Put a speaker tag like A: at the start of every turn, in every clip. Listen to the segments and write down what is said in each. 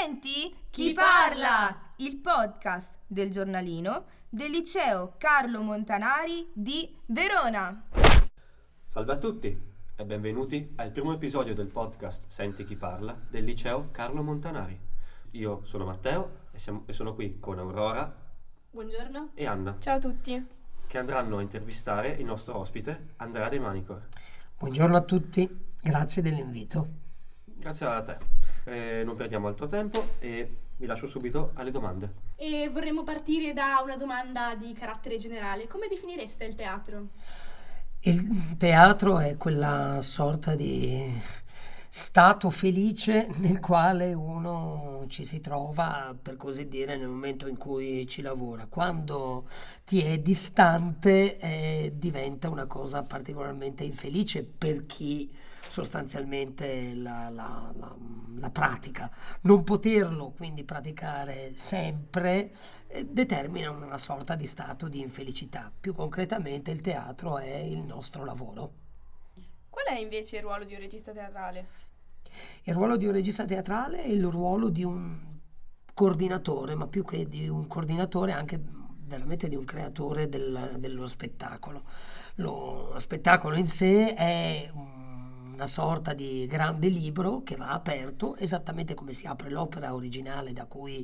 A: Senti chi parla! Il podcast del giornalino del liceo Carlo Montanari di Verona.
B: Salve a tutti e benvenuti al primo episodio del podcast Senti chi parla del liceo Carlo Montanari. Io sono Matteo e sono qui con Aurora.
C: Buongiorno.
B: E Anna.
C: Ciao a tutti.
B: Che andranno a intervistare il nostro ospite Andrea De Manicor.
D: Buongiorno a tutti, grazie dell'invito.
B: Grazie a te. Non perdiamo altro tempo e vi lascio subito alle domande.
C: E vorremmo partire da una domanda di carattere generale. Come definireste il teatro?
D: Il teatro è quella sorta di stato felice nel quale uno ci si trova, per così dire, nel momento in cui ci lavora. Quando ti è distante diventa una cosa particolarmente infelice per chi sostanzialmente la pratica. Non poterlo quindi praticare sempre determina una sorta di stato di infelicità. Più concretamente il teatro è il nostro lavoro.
C: Qual è invece il ruolo di un regista teatrale?
D: Il ruolo di un regista teatrale è il ruolo di un coordinatore, ma più che di un coordinatore anche veramente di un creatore dello spettacolo. Lo spettacolo in sé è una sorta di grande libro che va aperto esattamente come si apre l'opera originale da cui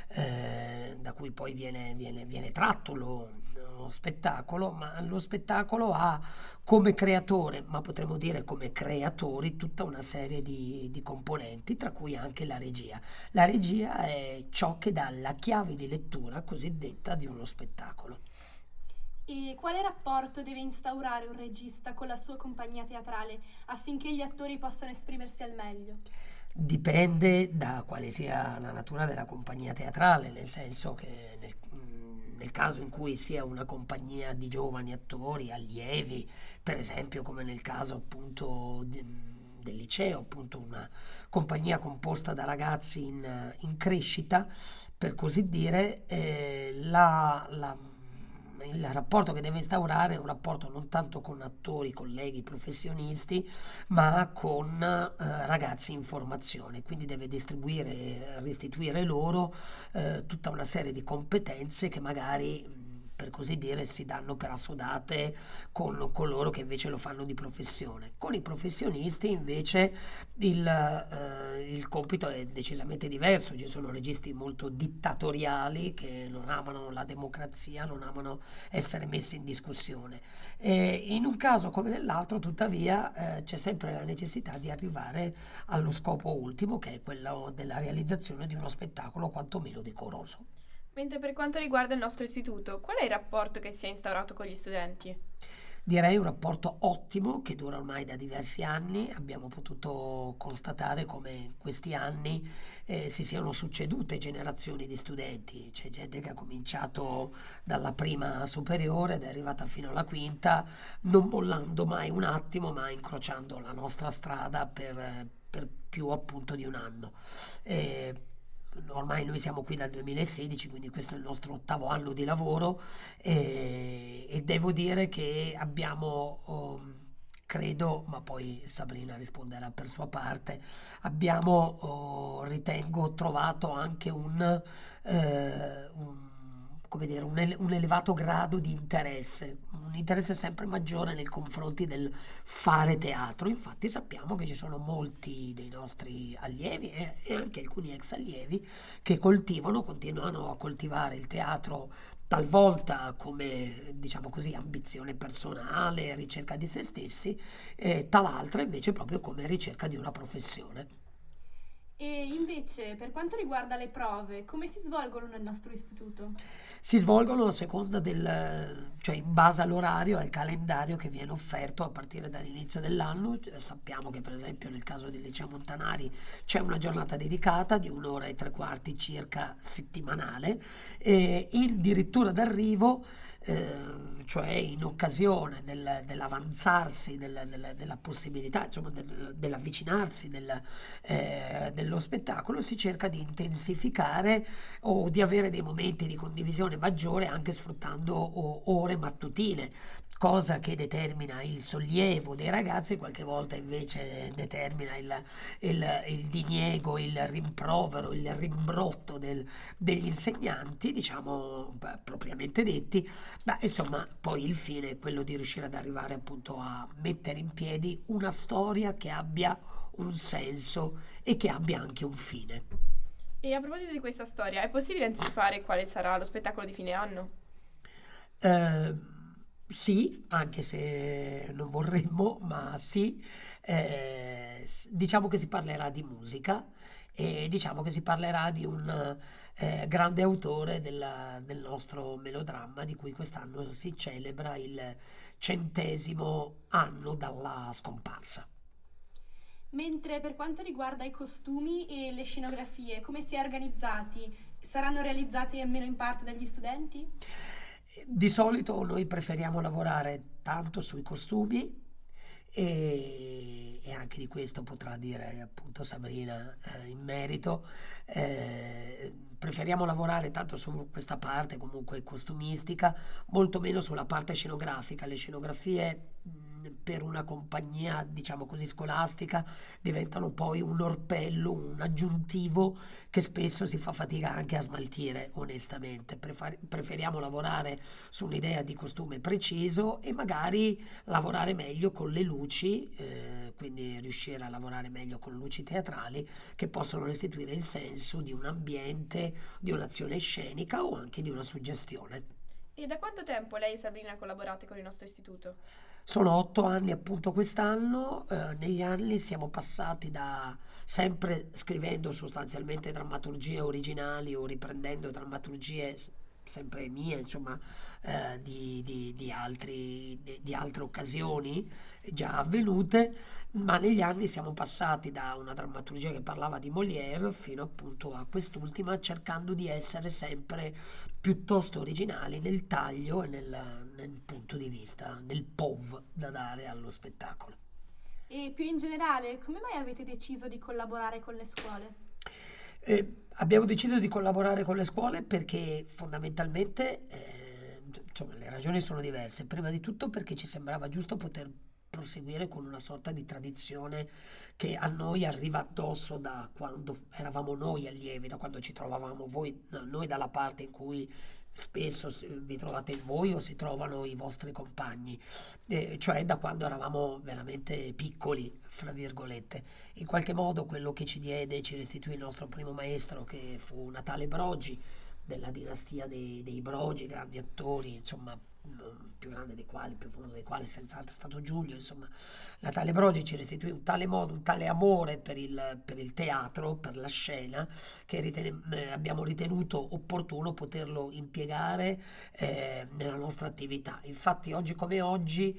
D: poi viene tratto lo spettacolo, ma lo spettacolo ha come creatore, ma potremmo dire come creatori, tutta una serie di componenti, tra cui anche la regia. La regia è ciò che dà la chiave di lettura cosiddetta di uno spettacolo.
C: E quale rapporto deve instaurare un regista con la sua compagnia teatrale affinché gli attori possano esprimersi al meglio?
D: Dipende da quale sia la natura della compagnia teatrale, nel senso che nel caso in cui sia una compagnia di giovani attori, allievi, per esempio come nel caso appunto del liceo, appunto una compagnia composta da ragazzi in crescita, per così dire, il rapporto che deve instaurare è un rapporto non tanto con attori, colleghi, professionisti, ma con ragazzi in formazione, quindi deve restituire loro tutta una serie di competenze che magari, per così dire, si danno per assodate con coloro che invece lo fanno di professione. Con i professionisti invece il compito è decisamente diverso. Ci sono registi molto dittatoriali che non amano la democrazia, non amano essere messi in discussione. In un caso come nell'altro, tuttavia, c'è sempre la necessità di arrivare allo scopo ultimo, che è quello della realizzazione di uno spettacolo quantomeno decoroso.
C: Mentre per quanto riguarda il nostro istituto, qual è il rapporto che si è instaurato con gli studenti?
D: Direi un rapporto ottimo che dura ormai da diversi anni. Abbiamo potuto constatare come in questi anni si siano succedute generazioni di studenti. C'è gente che ha cominciato dalla prima superiore ed è arrivata fino alla quinta, non mollando mai un attimo, ma incrociando la nostra strada per più appunto di un anno. Ormai noi siamo qui dal 2016, quindi questo è il nostro 8° anno di lavoro e devo dire che abbiamo, credo, ma poi Sabrina risponderà per sua parte, abbiamo, ritengo, trovato anche un elevato grado di interesse, un interesse sempre maggiore nei confronti del fare teatro. Infatti sappiamo che ci sono molti dei nostri allievi e anche alcuni ex allievi che continuano a coltivare il teatro, talvolta come, diciamo così, ambizione personale, ricerca di se stessi, tal'altra invece proprio come ricerca di una professione.
C: E invece, per quanto riguarda le prove, come si svolgono nel nostro istituto?
D: Si svolgono a seconda cioè in base all'orario e al calendario che viene offerto a partire dall'inizio dell'anno. Sappiamo che per esempio nel caso del liceo Montanari c'è una giornata dedicata di 1 ora e 3/4 circa settimanale, e il dirittura d'arrivo, cioè in occasione dell'avanzarsi della possibilità, insomma, dell'avvicinarsi dello spettacolo, si cerca di intensificare o di avere dei momenti di condivisione maggiore anche sfruttando ore mattutine, cosa che determina il sollievo dei ragazzi, qualche volta invece determina il diniego, il rimprovero, il rimbrotto degli insegnanti, diciamo propriamente detti. Ma insomma, poi il fine è quello di riuscire ad arrivare appunto a mettere in piedi una storia che abbia un senso e che abbia anche un fine.
E: E a proposito di questa storia, è possibile anticipare quale sarà lo spettacolo di fine anno?
D: Sì, anche se non vorremmo, ma sì. Diciamo che si parlerà di musica e diciamo che si parlerà di un grande autore del nostro melodramma, di cui quest'anno si celebra il 100° anno dalla scomparsa.
C: Mentre per quanto riguarda i costumi e le scenografie, come si è organizzati? Saranno realizzati almeno in parte dagli studenti?
D: Di solito noi preferiamo lavorare tanto sui costumi e anche di questo potrà dire appunto Sabrina in merito. Preferiamo lavorare tanto su questa parte comunque costumistica, molto meno sulla parte scenografica. Le scenografie per una compagnia, diciamo così, scolastica diventano poi un orpello, un aggiuntivo che spesso si fa fatica anche a smaltire, onestamente. Preferiamo lavorare su un'idea di costume preciso e magari lavorare meglio con le luci, quindi riuscire a lavorare meglio con luci teatrali che possono restituire il senso di un ambiente, di un'azione scenica o anche di una suggestione.
E: E da quanto tempo lei e Sabrina collaborate con il nostro istituto?
D: Sono 8 anni appunto quest'anno. Negli anni siamo passati da sempre scrivendo sostanzialmente drammaturgie originali o riprendendo drammaturgie sempre mie, insomma, di altre occasioni già avvenute, ma negli anni siamo passati da una drammaturgia che parlava di Molière fino appunto a quest'ultima, cercando di essere sempre piuttosto originali nel taglio e nel punto di vista, nel POV da dare allo spettacolo.
C: E più in generale, come mai avete deciso di collaborare con le scuole?
D: Abbiamo deciso di collaborare con le scuole perché fondamentalmente insomma, le ragioni sono diverse. Prima di tutto perché ci sembrava giusto poter proseguire con una sorta di tradizione che a noi arriva addosso da quando eravamo noi allievi, da quando ci trovavamo noi dalla parte in cui spesso vi trovate voi o si trovano i vostri compagni, cioè da quando eravamo veramente piccoli, fra virgolette. In qualche modo quello che ci diede, ci restituì il nostro primo maestro, che fu Natale Brogi, della dinastia dei Brogi, grandi attori, insomma, più grande dei quali, più famoso dei quali senz'altro è stato Giulio. Insomma, Natale Brogi ci restituì un tale modo, un tale amore per il teatro, per la scena, che abbiamo ritenuto opportuno poterlo impiegare nella nostra attività. Infatti oggi come oggi,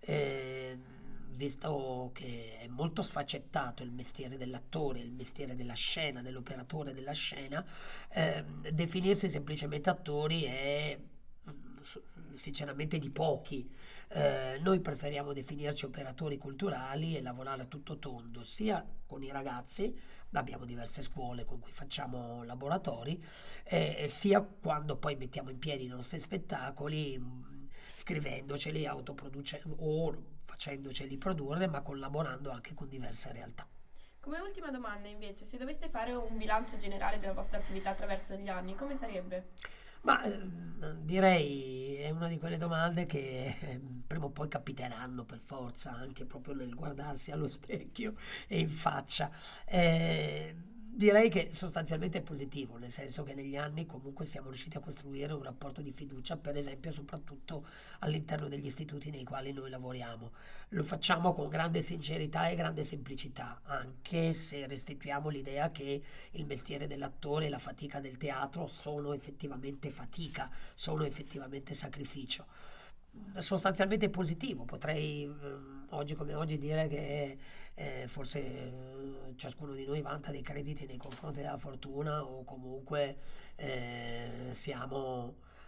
D: visto che è molto sfaccettato il mestiere dell'attore, il mestiere della scena, dell'operatore della scena, definirsi semplicemente attori è sinceramente di pochi. Noi preferiamo definirci operatori culturali e lavorare a tutto tondo, sia con i ragazzi, abbiamo diverse scuole con cui facciamo laboratori, sia quando poi mettiamo in piedi i nostri spettacoli, scrivendoceli, autoproducendo o facendoceli produrre, ma collaborando anche con diverse realtà.
E: Come ultima domanda invece, se doveste fare un bilancio generale della vostra attività attraverso gli anni, come sarebbe?
D: Ma direi è una di quelle domande che prima o poi capiteranno per forza, anche proprio nel guardarsi allo specchio e in faccia. Direi che sostanzialmente è positivo, nel senso che negli anni comunque siamo riusciti a costruire un rapporto di fiducia, per esempio soprattutto all'interno degli istituti nei quali noi lavoriamo. Lo facciamo con grande sincerità e grande semplicità, anche se restituiamo l'idea che il mestiere dell'attore e la fatica del teatro sono effettivamente fatica, sono effettivamente sacrificio. Sostanzialmente positivo, potrei oggi come oggi dire che forse ciascuno di noi vanta dei crediti nei confronti della fortuna, o comunque siamo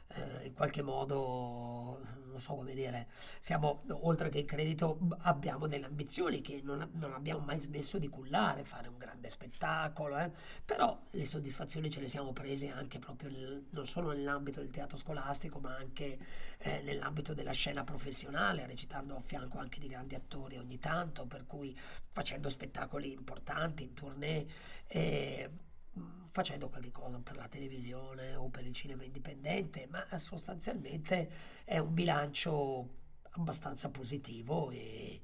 D: in qualche modo, non so come dire, siamo, oltre che il credito, abbiamo delle ambizioni che non abbiamo mai smesso di cullare, fare un grande spettacolo, però le soddisfazioni ce le siamo prese anche proprio non solo nell'ambito del teatro scolastico, ma anche nell'ambito della scena professionale, recitando a fianco anche di grandi attori ogni tanto, per cui facendo spettacoli importanti in tournée, facendo qualche cosa per la televisione o per il cinema indipendente, ma sostanzialmente è un bilancio abbastanza positivo e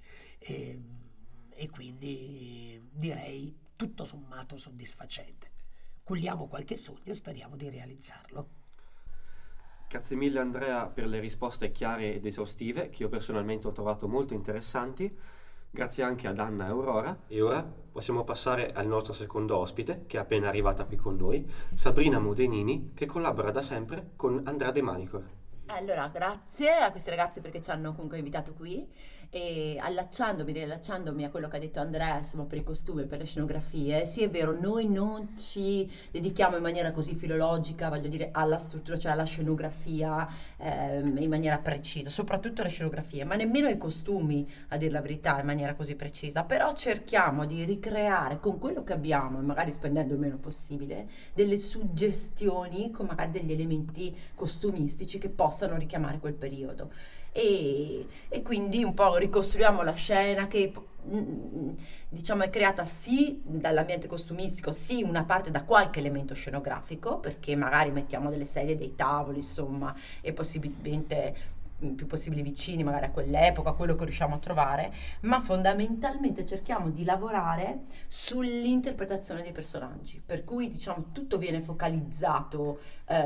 D: quindi direi tutto sommato soddisfacente. Culiamo qualche sogno e speriamo di realizzarlo.
B: Grazie mille Andrea per le risposte chiare ed esaustive che io personalmente ho trovato molto interessanti. Grazie anche ad Anna e Aurora. E ora possiamo passare al nostro secondo ospite, che è appena arrivata qui con noi, Sabrina Modenini, che collabora da sempre con Andrea De Manicor.
F: Allora, grazie a questi ragazzi perché ci hanno comunque invitato qui, e rilacciandomi a quello che ha detto Andrea, insomma, per i costumi, per le scenografie, sì è vero, noi non ci dedichiamo in maniera così filologica, voglio dire, alla struttura, cioè alla scenografia in maniera precisa, soprattutto le scenografie, ma nemmeno i costumi, a dir la verità, in maniera così precisa, però cerchiamo di ricreare con quello che abbiamo, e magari spendendo il meno possibile, delle suggestioni con magari degli elementi costumistici che possano richiamare quel periodo. E quindi un po' ricostruiamo la scena che diciamo è creata sì dall'ambiente costumistico, sì una parte da qualche elemento scenografico, perché magari mettiamo delle sedie, dei tavoli, insomma, e possibilmente più possibili vicini magari a quell'epoca, a quello che riusciamo a trovare, ma fondamentalmente cerchiamo di lavorare sull'interpretazione dei personaggi, per cui diciamo tutto viene focalizzato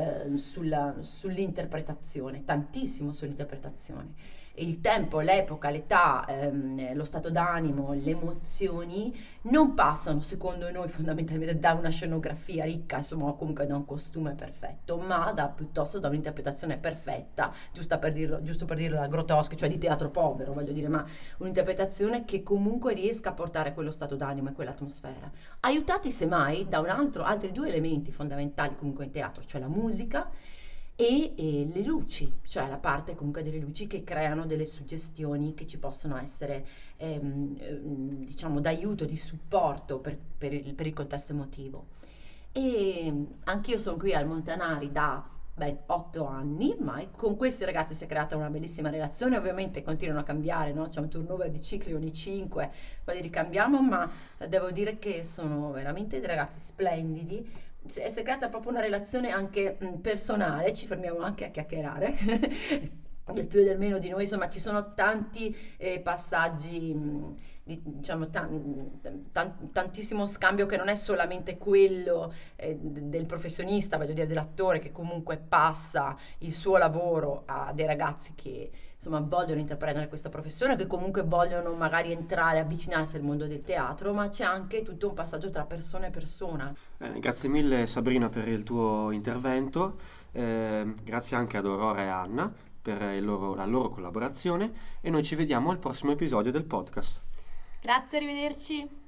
F: sull'interpretazione, tantissimo sull'interpretazione. Il tempo, l'epoca, l'età, lo stato d'animo, le emozioni non passano secondo noi fondamentalmente da una scenografia ricca, insomma, o comunque da un costume perfetto, ma piuttosto da un'interpretazione perfetta, giusto per dirlo la Grotowski, cioè di teatro povero, voglio dire, ma un'interpretazione che comunque riesca a portare quello stato d'animo e quell'atmosfera, aiutati semmai da altri due elementi fondamentali comunque in teatro, cioè la musica e le luci, cioè la parte comunque delle luci che creano delle suggestioni che ci possono essere diciamo d'aiuto, di supporto per il contesto emotivo. E anch'io sono qui al Montanari da 8 anni, ma con questi ragazzi si è creata una bellissima relazione, ovviamente continuano a cambiare, no? C'è un turnover di cicli ogni 5, poi li ricambiamo, ma devo dire che sono veramente dei ragazzi splendidi. Si è creata proprio una relazione anche personale, ci fermiamo anche a chiacchierare del più e del meno di noi, insomma ci sono tanti passaggi, diciamo tantissimo scambio che non è solamente quello del professionista, voglio dire dell'attore che comunque passa il suo lavoro a dei ragazzi che insomma vogliono intraprendere questa professione, che comunque vogliono magari entrare, avvicinarsi al mondo del teatro, ma c'è anche tutto un passaggio tra persona e persona.
B: Bene, grazie mille Sabrina per il tuo intervento, grazie anche ad Aurora e Anna per la loro collaborazione, e noi ci vediamo al prossimo episodio del podcast.
C: Grazie, arrivederci.